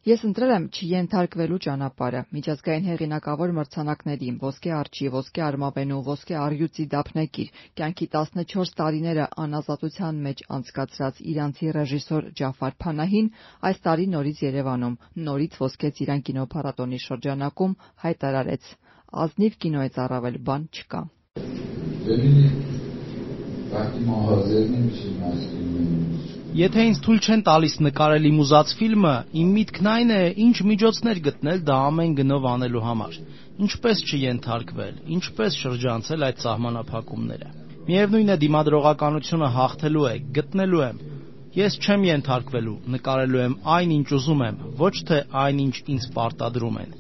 Ես ընտրել եմ չենթարկվելու ճանապարհը, միջազգային հեղինակավոր մրցանակների, ոսկե արջի, ոսկե արմավենու, ոսկե առյուծի դափնեկիր, կյանքի 14 տարիները անազատության մեջ անցկացրած իրանցի ռեժիսոր Ջաֆար Փանահին այս տարի նորից Երևանում, նորից ոսկե ծիրան կինոփառատոնի շրջանակում հայտարարեց. ազնիվ կինոյից առավել բան չկա։ Եթե ինձ թույլ չեն տալիս նկարել իմ ուզած ֆիլմը, իմ միտքն այն է, ինչ միջոցներ գտնել դա ամեն գնով անելու համար, ինչպես չենթարկվել, ինչպես շրջանցել այդ սահմանափակումները։ Միևնույն է, դիմադրողականությունը հաղթելու է, գտնելու եմ։ Ես չեմ ենթարկվելու, նկարելու եմ այն, ինչ ուզում եմ, ոչ թե այն, ինչ ինձ պարտադրում են։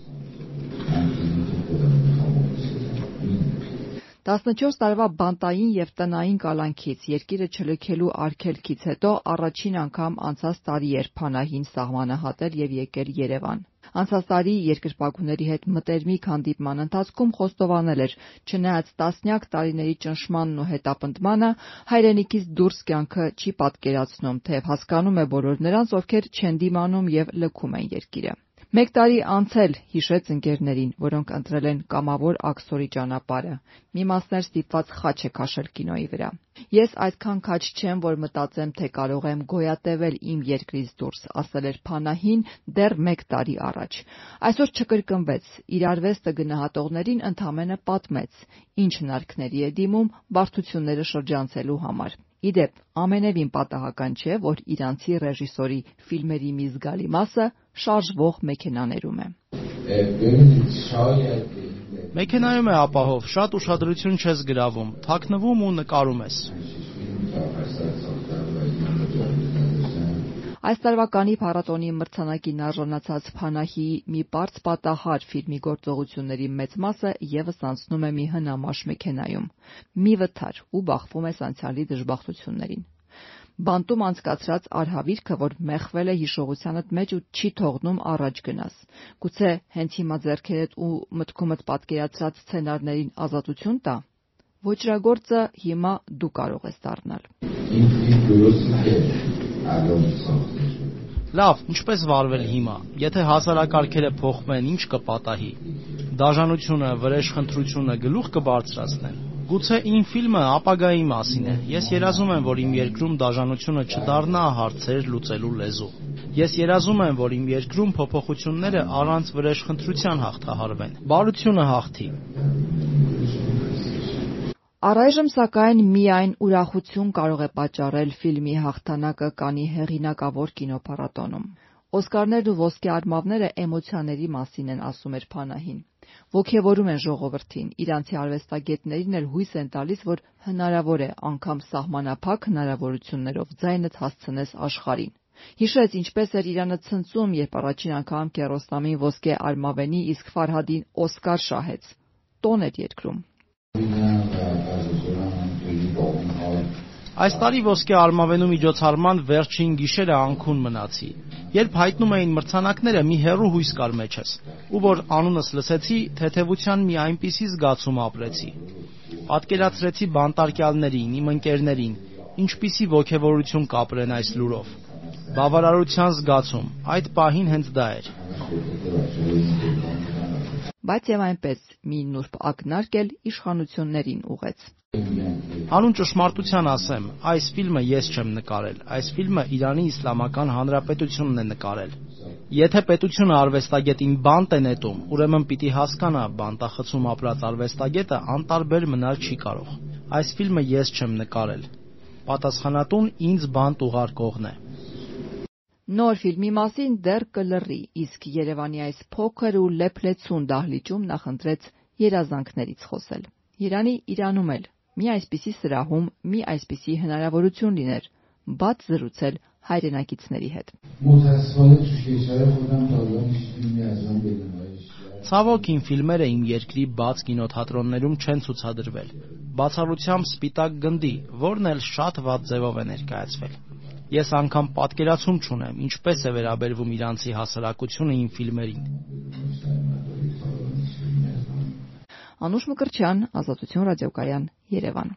14 տարվա բանտային և տնային կալանքից, երկիրը չլքելու արգելքից հետո առաջին անգամ անցած տարի էր Փանահին սահմանը հատել և եկել Երևան։ Անցած տարի երկրպագուների հետ մտերմիկ հանդիպման ընթացքում խոստովանել էր, չնայած տասնյակ տարիների ճնշմանն ու հետապնդմանը, հայրենիքից դուրս կյանքը չի պատկերացնում, թեև հասկանում է բոլոր նրանց, ովքեր չեն դիմանում և լքում են երկիրը։ 1 տարի անց էլ հիշեց ընկերներին, որոնք ընտրել են կամավոր աքսորի ճանապարհը։ Մի մասն էլ ստիպված խաչ է քաշել կինոյի վրա։ Ես այդքան քաջ չեմ, որ մտածեմ, թե կարող եմ գոյատևել իմ երկրից դուրս, ասել էր Փանահին դեռ 1 տարի առաջ։ Այսօր չկրկնվեց, իր արվեստը գնահատողներին ընդամենը պատմեց, ինչ հնարքների է դիմում բարդությունները շրջանցելու համար։ Ի դեպ, ամենևին պատահական չէ, որ իրանցի ռեժիսորի ֆիլմերի մի զգալի մասը շարժվող մեքենաներում է։ Մեքենայում է ապահով, շատ ուշադրություն չես գրավում, թաքնվում ու նկարում ես։ Այս տարվա Կաննի փառատոնի մրցանակին արժանացած Փանահիի մի պարզ պատահար ֆիլմի գործողությունների մեծ մասը ևս անցնում է մի հնամաշ մեքենայում, մի վթար ու բախվում ես անցյալի դժբախտություններին։ Բանտում անցկացրած արհավիրքը, որ մեխվել է հիշողությանդ մեջ ու չի թողնում առաջ գնաս։ Գուցե հենց հիմա ձեռքերդ ու մտքումդ պատկերացրած սցենարներին ազատություն տա։ Ոճրագործը հիմա դու կարող ես դառնալ։ Լավ, ինչպես վարվել հիմա։ Եթե հասարակարգերը փոխվեն, ինչ կպատահի։ Դաժանությունը, վրեժխնդրությունը գլուխ կբարձրացնեն։ Գուցե իմ ֆիլմը ապագայի մասին է։ Ես երազում եմ, որ իմ երկրում դաժանությունը չդառնա հարցեր լուծելու լեզու։ Ես երազում եմ, որ իմ երկրում փոփոխությունները առանց վրեժխնդրության հաղթահարվեն։ Բարությունը հաղթի։ Առայժմ, սակայն, միայն ուրախություն կարող է պատճառել ֆիլմի հաղթանակը Կաննի հեղինակավոր կինոփառատոնում։ Օսկարներն ու ոսկե արմավները էմոցիաների մասին են, ասում էր Փանահին։ Ոգևորում են ժողովրդին, իրանցի արվեստագետներին էլ հույս են տալիս, որ հնարավոր է անգամ սահմանափակ հնարավորություններով ձայնդ հասցնես աշխարհին։ Հիշեց, ինչպես էր Իրանը ցնծում, երբ առաջին անգամ Կիարոստամին ոսկե արմավենի, իսկ Ֆարհադին Օսկար շահեց։ Տոն էր երկրում։ Այս տարի ոսկե արմավենու միջոցառման վերջին գիշերը անքուն մնացի։ Երբ հայտնում էին մրցանակները, մի հեռու հույս կար մեջս, ու որ անունս լսեցի, թեթևության մի այնպիսի զգացում ապրեցի։ Պատկերացրեցի բանտարկյալներին, իմ ընկերներին, ինչպիսի ոգևորություն կապրեն այս լուրով։ Բավարարության զգացում, այդ պահին հենց դա էր։ Բայց եւ այնպես մի նուրբ ակնարկ էլ իշխանություններին ուղեց։ Հանուն ճշմարտության ասեմ, այս ֆիլմը ես չեմ նկարել, այս ֆիլմը Իրանի Իսլամական Հանրապետությունն է նկարել։ Եթե պետությունը արվեստագետին բանտ է նետում, ուրեմն պիտի հասկանա, բանտախցում ապրած արվեստագետը անտարբեր մնալ չի կարող։ Այս ֆիլմը ես չեմ նկարել։ Պատասխանատուն ինձ բանտ ուղարկողն է։ Նոր ֆիլմի մասին դեռ կլռի, իսկ Երևանի այս փոքր ու լեփլեցուն դահլիճում նախընտրեց երազանքներից խոսել։ Երանի Իրանում էլ մի այսպիսի սրահում, մի այսպիսի հնարավորություն լիներ բաց զրուցել հայրենակիցների հետ։ Ցավոք, իմ ֆիլմերը իմ երկրի բաց կինոթատրոններում չեն ցուցադրվել։ Բացառությամբ Սպիտակ գնդի, որն էլ շատ վատ ձևով է ներկայացվել։ Ես անգամ պատկերացում չունեմ, ինչպես է վերաբերվում իրանցի հասարակությունը իմ ֆիլմերին։ Անուշ Մկրտչյան, Ազատություն ռադիոկայան, Երևան։